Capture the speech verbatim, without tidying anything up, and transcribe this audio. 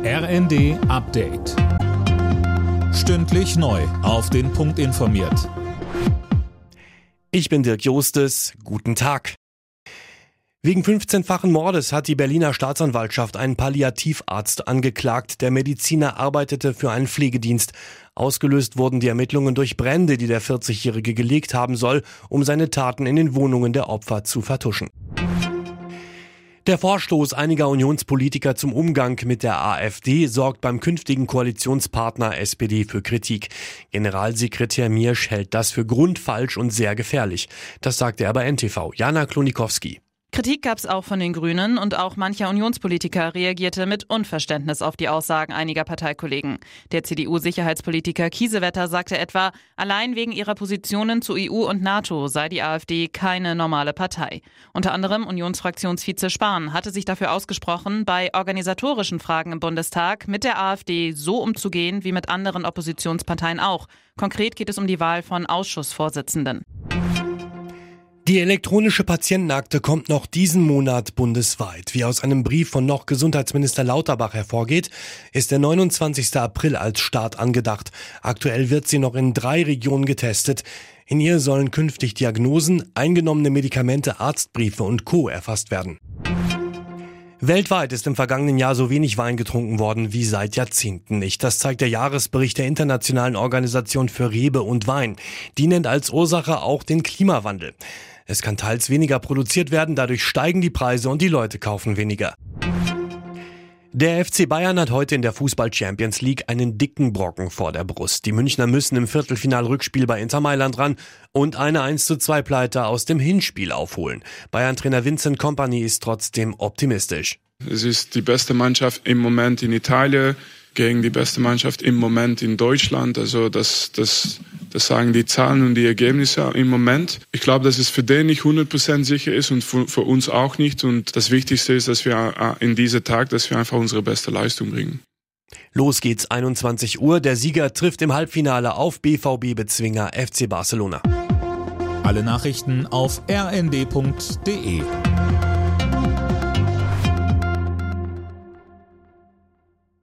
R N D Update. Stündlich neu auf den Punkt informiert. Ich bin Dirk Jostes. Guten Tag. Wegen fünfzehnfachen Mordes hat die Berliner Staatsanwaltschaft einen Palliativarzt angeklagt. Der Mediziner arbeitete für einen Pflegedienst. Ausgelöst wurden die Ermittlungen durch Brände, die der vierzigjährige gelegt haben soll, um seine Taten in den Wohnungen der Opfer zu vertuschen. Der Vorstoß einiger Unionspolitiker zum Umgang mit der AfD sorgt beim künftigen Koalitionspartner S P D für Kritik. Generalsekretär Miersch hält das für grundfalsch und sehr gefährlich. Das sagte er bei N T V. Jana Klonikowski. Kritik gab es auch von den Grünen und auch mancher Unionspolitiker reagierte mit Unverständnis auf die Aussagen einiger Parteikollegen. Der C D U-Sicherheitspolitiker Kiesewetter sagte etwa, allein wegen ihrer Positionen zu E U und NATO sei die AfD keine normale Partei. Unter anderem Unionsfraktionsvize Spahn hatte sich dafür ausgesprochen, bei organisatorischen Fragen im Bundestag mit der AfD so umzugehen wie mit anderen Oppositionsparteien auch. Konkret geht es um die Wahl von Ausschussvorsitzenden. Die elektronische Patientenakte kommt noch diesen Monat bundesweit. Wie aus einem Brief von noch Gesundheitsminister Lauterbach hervorgeht, ist der neunundzwanzigster April als Start angedacht. Aktuell wird sie noch in drei Regionen getestet. In ihr sollen künftig Diagnosen, eingenommene Medikamente, Arztbriefe und Co. erfasst werden. Weltweit ist im vergangenen Jahr so wenig Wein getrunken worden wie seit Jahrzehnten nicht. Das zeigt der Jahresbericht der Internationalen Organisation für Rebe und Wein. Die nennt als Ursache auch den Klimawandel. Es kann teils weniger produziert werden, dadurch steigen die Preise und die Leute kaufen weniger. Der F C Bayern hat heute in der Fußball-Champions League einen dicken Brocken vor der Brust. Die Münchner müssen im Viertelfinal-Rückspiel bei Inter Mailand ran und eine eins zu zwei Pleite aus dem Hinspiel aufholen. Bayern-Trainer Vincent Kompany ist trotzdem optimistisch. Es ist die beste Mannschaft im Moment in Italien gegen die beste Mannschaft im Moment in Deutschland. Also das, das, das sagen die Zahlen und die Ergebnisse im Moment. Ich glaube, dass es für den nicht hundert Prozent sicher ist und für, für uns auch nicht. Und das Wichtigste ist, dass wir in diesem Tag, dass wir einfach unsere beste Leistung bringen. Los geht's, einundzwanzig Uhr. Der Sieger trifft im Halbfinale auf B V B-Bezwinger F C Barcelona. Alle Nachrichten auf r n d punkt d e.